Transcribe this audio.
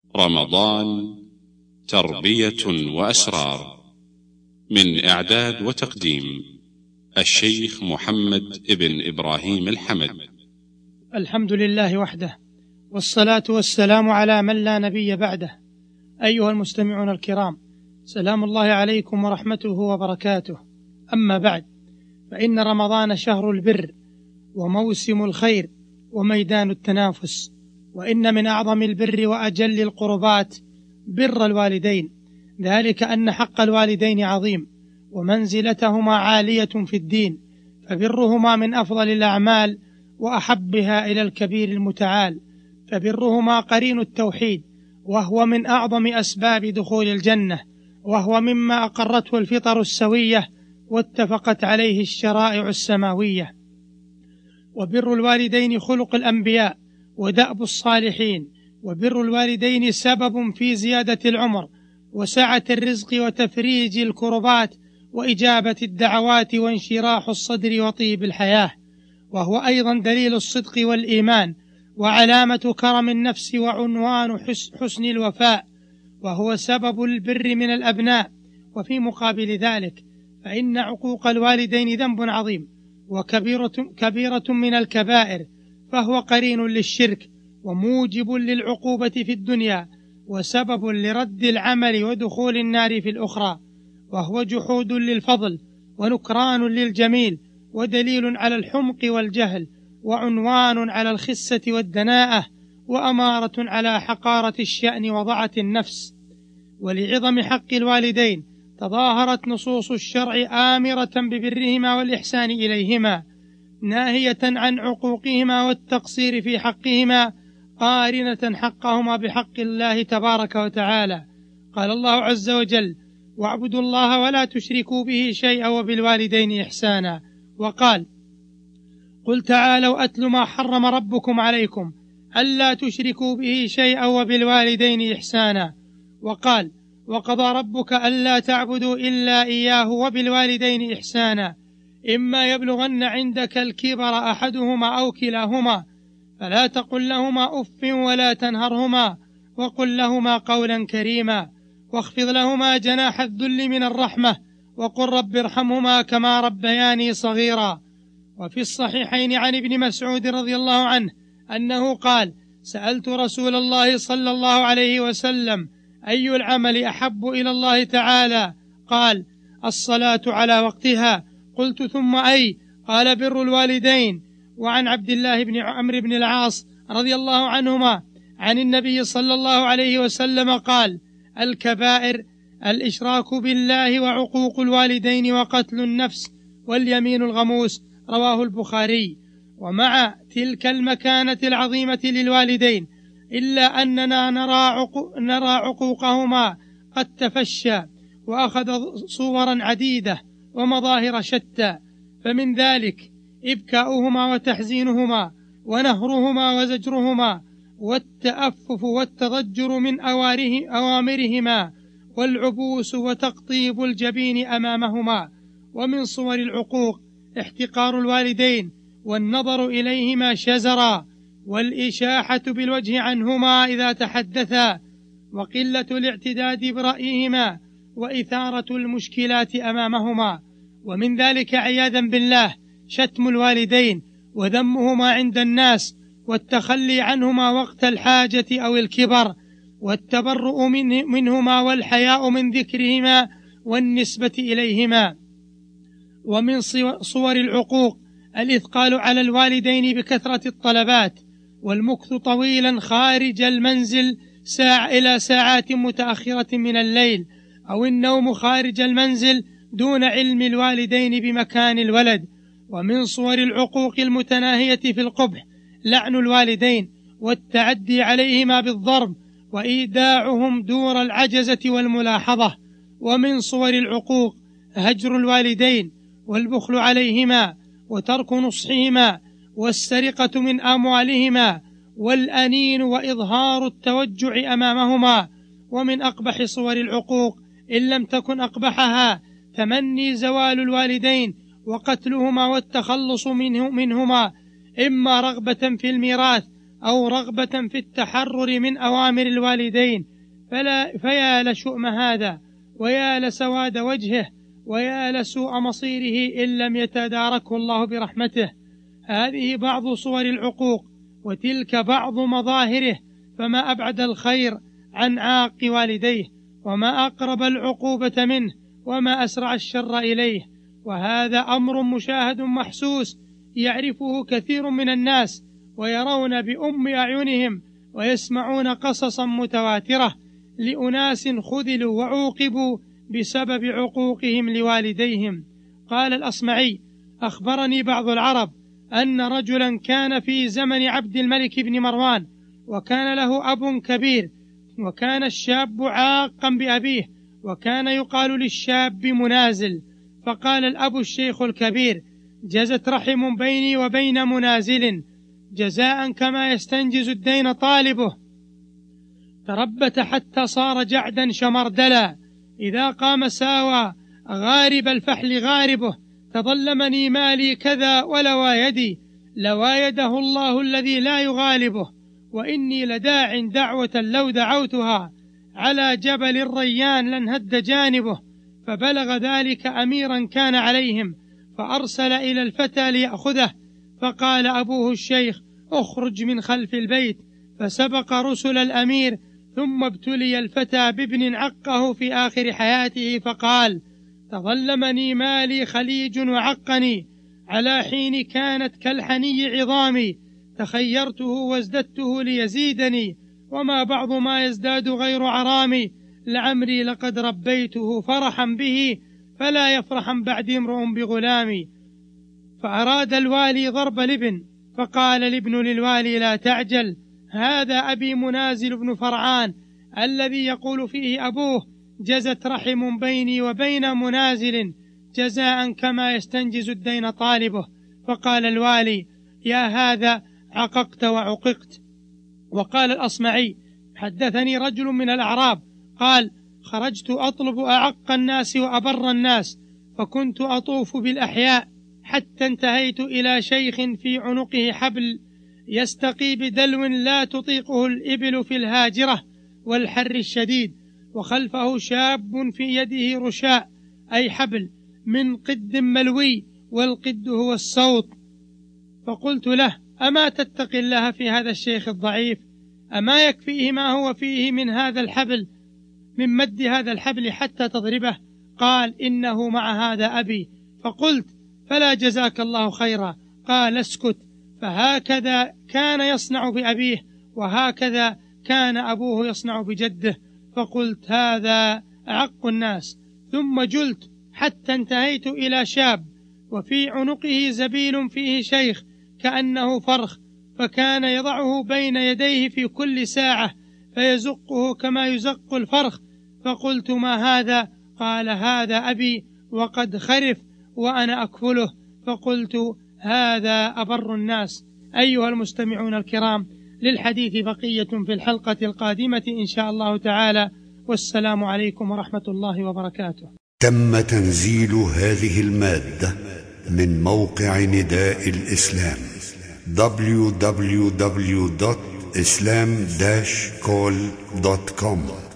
رمضان تربية وأسرار. من إعداد وتقديم الشيخ محمد ابن إبراهيم الحمد. الحمد لله وحده، والصلاة والسلام على من لا نبي بعده. أيها المستمعون الكرام، سلام الله عليكم ورحمته وبركاته. أما بعد، فإن رمضان شهر البر وموسم الخير وميدان التنافس، وإن من أعظم البر وأجل القربات بر الوالدين، ذلك أن حق الوالدين عظيم ومنزلتهما عالية في الدين، فبرهما من أفضل الأعمال وأحبها إلى الكبير المتعال، فبرهما قرين التوحيد، وهو من أعظم أسباب دخول الجنة، وهو مما أقرته الفطر السوية واتفقت عليه الشرائع السماوية. وبر الوالدين خلق الأنبياء ودأب الصالحين، وبر الوالدين سبب في زيادة العمر وسعة الرزق وتفريج الكربات وإجابة الدعوات وانشراح الصدر وطيب الحياة، وهو أيضا دليل الصدق والإيمان وعلامة كرم النفس وعنوان حسن الوفاء، وهو سبب البر من الأبناء. وفي مقابل ذلك فإن عقوق الوالدين ذنب عظيم وكبيرة من الكبائر، فهو قرين للشرك وموجب للعقوبة في الدنيا وسبب لرد العمل ودخول النار في الأخرى، وهو جحود للفضل ونكران للجميل ودليل على الحمق والجهل وعنوان على الخسة والدناءة وأمارة على حقارة الشأن وضعة النفس. ولعظم حق الوالدين تظاهرت نصوص الشرع آمرة ببرهما والإحسان إليهما، ناهية عن عقوقهما والتقصير في حقهما، قارنة حقهما بحق الله تبارك وتعالى. قال الله عز وجل: واعبدوا الله ولا تشركوا به شيئا وبالوالدين إحسانا. وقال: قل تعالوا أتل ما حرم ربكم عليكم ألا تشركوا به شيئا وبالوالدين إحسانا. وقال: وقضى ربك ألا تعبدوا إلا إياه وبالوالدين إحسانا، إما يبلغن عندك الكبر أحدهما أو كلاهما فلا تقل لهما أف ولا تنهرهما وقل لهما قولا كريما، واخفض لهما جناح الذل من الرحمة وقل رب ارحمهما كما ربياني صغيرا. وفي الصحيحين عن ابن مسعود رضي الله عنه أنه قال: سألت رسول الله صلى الله عليه وسلم: أي العمل أحب إلى الله تعالى؟ قال: الصلاة على وقتها. قلت: ثم أي؟ قال: بر الوالدين. وعن عبد الله بن عمرو بن العاص رضي الله عنهما عن النبي صلى الله عليه وسلم قال: الكبائر الإشراك بالله وعقوق الوالدين وقتل النفس واليمين الغموس. رواه البخاري. ومع تلك المكانة العظيمة للوالدين إلا أننا نرى عقوقهما قد تفشى وأخذ صورا عديدة ومظاهر شتى، فمن ذلك إبكاؤهما وتحزينهما ونهرهما وزجرهما والتأفف والتضجر من أوامرهما والعبوس وتقطيب الجبين أمامهما. ومن صور العقوق احتقار الوالدين والنظر إليهما شزرا والإشاحة بالوجه عنهما إذا تحدثا وقلة الاعتداد برأيهما وإثارة المشكلات أمامهما. ومن ذلك عياذا بالله شتم الوالدين وذمهما عند الناس والتخلي عنهما وقت الحاجة أو الكبر والتبرؤ منهما والحياء من ذكرهما والنسبة إليهما. ومن صور العقوق الإثقال على الوالدين بكثرة الطلبات والمكث طويلا خارج المنزل إلى ساعات متأخرة من الليل، أو النوم خارج المنزل دون علم الوالدين بمكان الولد. ومن صور العقوق المتناهية في القبح لعن الوالدين والتعدي عليهما بالضرب وإيداعهم دور العجزة والملاحظة. ومن صور العقوق هجر الوالدين والبخل عليهما وترك نصحهما والسرقة من أموالهما والأنين وإظهار التوجع أمامهما. ومن أقبح صور العقوق إن لم تكن أقبحها تمني زوال الوالدين وقتلهما والتخلص منهما، إما رغبة في الميراث أو رغبة في التحرر من أوامر الوالدين، فيا لشؤم هذا، ويا لسواد وجهه، ويا لسوء مصيره إن لم يتداركه الله برحمته. هذه بعض صور العقوق، وتلك بعض مظاهره، فما أبعد الخير عن عاق والديه، وما أقرب العقوبة منه، وما أسرع الشر إليه. وهذا أمر مشاهد محسوس يعرفه كثير من الناس، ويرون بأم أعينهم، ويسمعون قصصا متواترة لأناس خذلوا وعوقبوا بسبب عقوقهم لوالديهم. قال الأصمعي: أخبرني بعض العرب أن رجلا كان في زمن عبد الملك بن مروان، وكان له أب كبير، وكان الشاب عاقا بأبيه، وكان يقال للشاب منازل. فقال الأب الشيخ الكبير: جزت رحم بيني وبين منازل، جزاء كما يستنجز الدين طالبه. تربت حتى صار جعدا شمردلا، إذا قام ساوى غارب الفحل غاربه. تظلمني مالي كذا ولوى يدي، لوى يده الله الذي لا يغالبه. وإني لداع دعوة لو دعوتها، على جبل الريان لانهد جانبه. فبلغ ذلك أميرا كان عليهم، فأرسل إلى الفتى ليأخذه. فقال أبوه الشيخ: اخرج من خلف البيت. فسبق رسل الأمير، ثم ابتلي الفتى بابن عقه في آخر حياته، فقال: تظلمني مالي خليج وعقني، على حين كانت كالحني عظامي. تخيرته وازددته ليزيدني، وما بعض ما يزداد غير عرامي. لعمري لقد ربيته فرحا به، فلا يفرحا بعد امرؤ بغلامي. فأراد الوالي ضرب الابن، فقال الابن للوالي: لا تعجل، هذا أبي منازل بن فرعان، الذي يقول فيه أبوه: جزت رحم بيني وبين منازل، جزاء كما يستنجز الدين طالبه. فقال الوالي: يا هذا عققت وعققت. وقال الأصمعي: حدثني رجل من الأعراب قال: خرجت أطلب أعق الناس وأبر الناس، فكنت أطوف بالأحياء حتى انتهيت إلى شيخ في عنقه حبل يستقي بدلو لا تطيقه الإبل في الهاجرة والحر الشديد، وخلفه شاب في يده رشاء، أي حبل من قد ملوي، والقد هو الصوت. فقلت له: أما تتقي الله في هذا الشيخ الضعيف؟ أما يكفيه ما هو فيه من هذا الحبل، من مد هذا الحبل حتى تضربه؟ قال: إنه مع هذا أبي. فقلت: فلا جزاك الله خيرا. قال: اسكت، فهكذا كان يصنع بأبيه، وهكذا كان أبوه يصنع بجده. فقلت: هذا أعق الناس. ثم جلت حتى انتهيت إلى شاب، وفي عنقه زبيل فيه شيخ كأنه فرخ، فكان يضعه بين يديه في كل ساعة فيزقه كما يزق الفرخ. فقلت: ما هذا؟ قال: هذا أبي، وقد خرف وأنا أكفله. فقلت: هذا أبر الناس. أيها المستمعون الكرام، للحديث بقية في الحلقة القادمة إن شاء الله تعالى، والسلام عليكم ورحمة الله وبركاته. تم تنزيل هذه المادة من موقع نداء الإسلام www.islam-call.com